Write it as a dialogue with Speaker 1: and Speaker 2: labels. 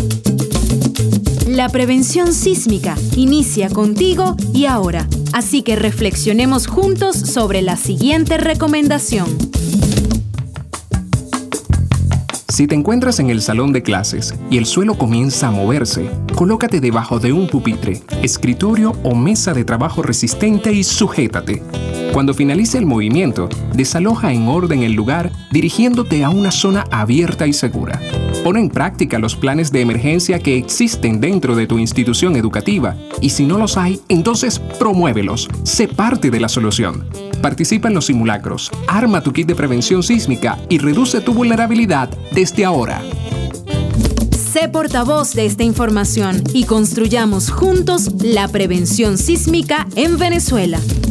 Speaker 1: La prevención sísmica inicia contigo y ahora, así que reflexionemos juntos sobre la siguiente recomendación.
Speaker 2: Si te encuentras en el salón de clases y el suelo comienza a moverse, colócate debajo de un pupitre, escritorio o mesa de trabajo resistente y sujétate. Cuando finalice el movimiento, desaloja en orden el lugar dirigiéndote a una zona abierta y segura. Pon en práctica los planes de emergencia que existen dentro de tu institución educativa y si no los hay, entonces promuévelos. Sé parte de la solución. Participa en los simulacros, arma tu kit de prevención sísmica y reduce tu vulnerabilidad desde ahora.
Speaker 1: Sé portavoz de esta información y construyamos juntos la prevención sísmica en Venezuela.